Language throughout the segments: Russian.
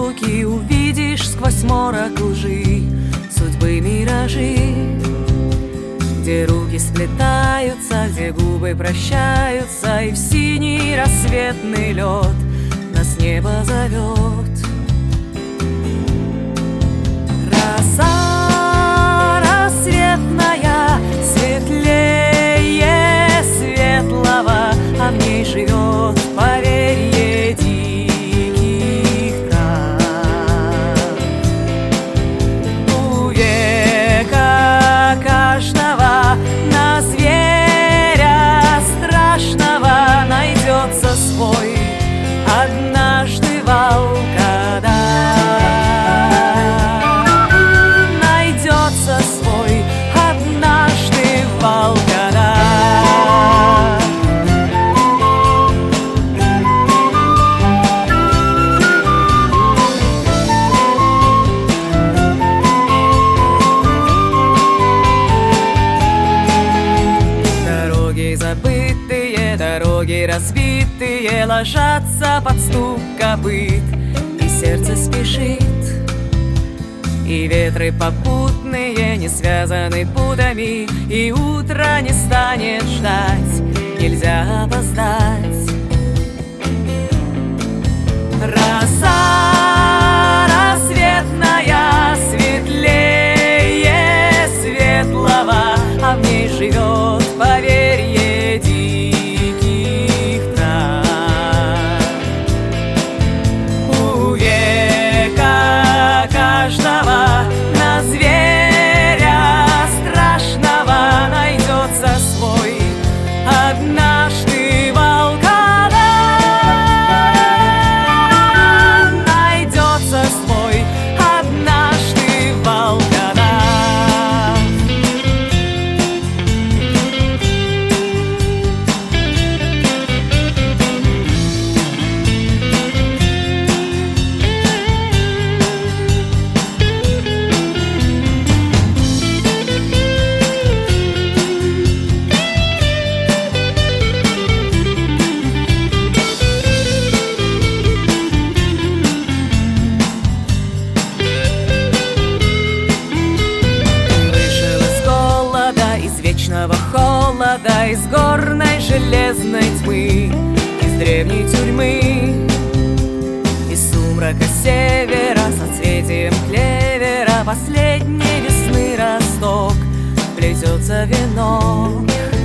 руки, увидишь сквозь морок лжи судьбы миражи, где руки сплетаются, где губы прощаются, и в синий рассветный лед нас небо зовет. Роса рассветная, светлее светлого, а в ней живет поверье диких трав. У века каждого на зверя страшного найдется свой однажды волкодав. Найдется свой однажды волкодав. Дороги забытые, дороги разбитые ложатся под стук копыт, и сердце спешит. И ветры попутные не связаны путами, и утро не станет ждать, нельзя опоздать. Роса рассветная, светлее светлого, а в ней живет поверье диких трав. У века каждого на зверя страшного найдется свой однажды волкодав. Найдется свой однажды волкодав. Холода, из горной железной тьмы, из древней тюрьмы, из сумрака севера, соцветием клевера последней весны росток плетется венок.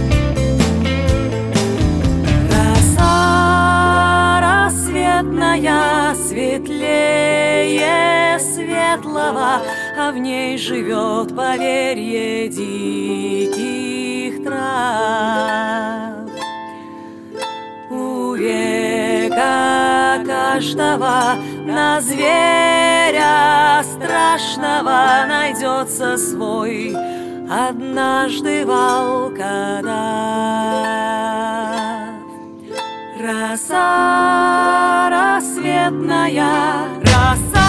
Роса рассветная, светлее светлого, а в ней живет поверье диких трав. У века каждого на зверя страшного найдется свой однажды волкодав. Роса рассветная, роса